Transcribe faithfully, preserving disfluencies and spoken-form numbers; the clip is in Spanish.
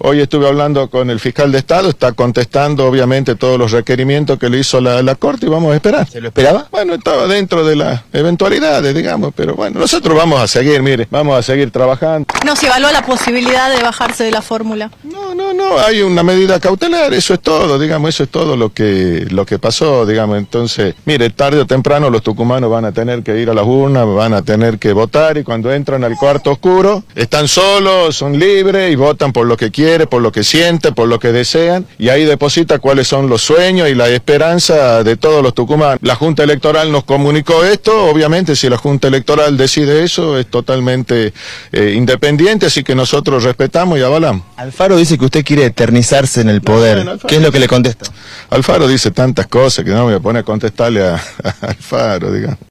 Hoy estuve hablando con el fiscal de Estado, está contestando obviamente todos los requerimientos que le hizo la, la Corte y vamos a esperar. ¿Se lo esperaba? Bueno, estaba dentro de las eventualidades, digamos, pero bueno, nosotros vamos a seguir, mire, vamos a seguir trabajando. ¿No se evaluó la posibilidad de bajarse de la fórmula? No, no, no, hay una medida cautelar, eso es todo, digamos, eso es todo lo que, lo que pasó, digamos, entonces, mire, tarde o temprano los tucumanos van a tener que ir a las urnas, van a tener que votar y cuando entran al cuarto oscuro, están solos, son libres y votan por lo que quieren, por lo que sienten, por lo que desean y ahí deposita cuáles son los sueños y la esperanza de todos los tucumanos. La Junta Electoral nos comunicó esto, obviamente si la Junta Electoral decide eso es totalmente eh, independiente, así que nosotros respetamos y avalamos. Alfaro dice que usted quiere eternizarse en el poder. No, bueno, ¿qué es lo que le contesta? Alfaro dice tantas cosas que no me voy a poner a contestarle a, a Alfaro, digamos.